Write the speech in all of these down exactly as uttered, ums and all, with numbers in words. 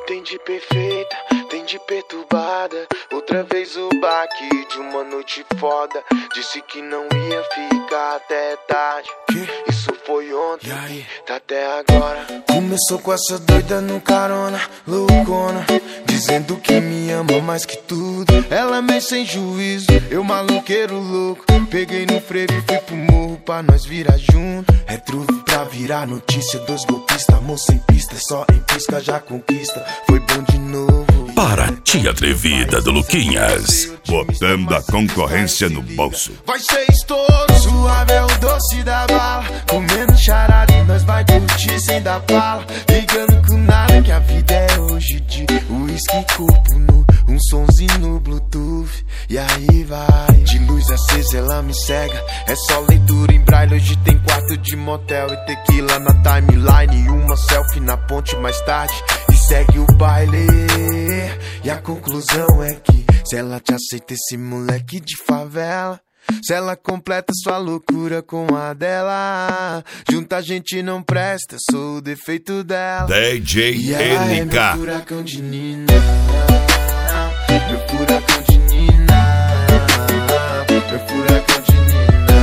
Tem de perfeita, tem de perturbada. Outra vez o baque de uma noite foda. Disse que não ia ficar até tarde. Que? Isso foi ontem, aí? Tá até agora. Começou com essa doida no carona, loucona, dizendo que me ama mais que tudo. Ela meio sem juízo, eu maluqueiro louco. Peguei no frevo e fui pro morro pra nós virar junto. É truque pra virar notícia, dois golpistas, amor sem pista, só em pisca já conquista. Foi bom de novo. Para tia atrevida do Luquinhas, botando a concorrência no bolso. Vai ser estouro, suave é o doce da bala. Comendo charada e nós vai curtir sem dar bala. Ligando com nada que a vida é hoje de uísque, corpo nu, um sonzinho no bluetooth. E aí vai, de luz acesa ela me cega. É só leitura em braille, hoje tem quarto de motel e tequila na timeline. E uma selfie na ponte mais tarde e segue o baile. E a conclusão é que se ela te aceita, esse moleque de favela, se ela completa sua loucura com a dela, junta a gente não presta, sou o defeito dela. D J e ela N K é meu furacão de Nina, meu furacão de Nina, meu furacão de Nina,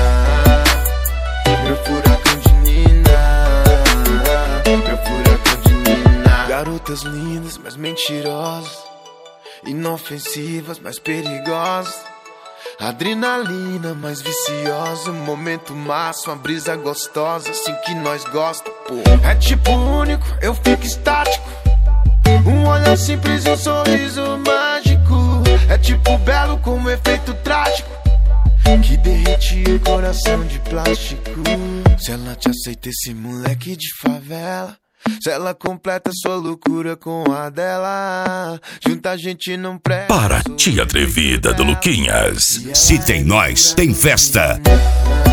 meu furacão de Nina, meu furacão de Nina. Garotas lindas, mas mentirosas, inofensivas, mas perigosas. Adrenalina mais viciosa, momento massa, uma brisa gostosa, assim que nós gosta, pô. É tipo único, eu fico estático. Um olhar simples e um sorriso mágico. É tipo belo com um efeito trágico que derrete o coração de plástico. Se ela te aceita, esse moleque de favela, se ela completa sua loucura com a dela, junta a gente não presta. Para tia atrevida do Luquinhas, se tem nós, tem festa.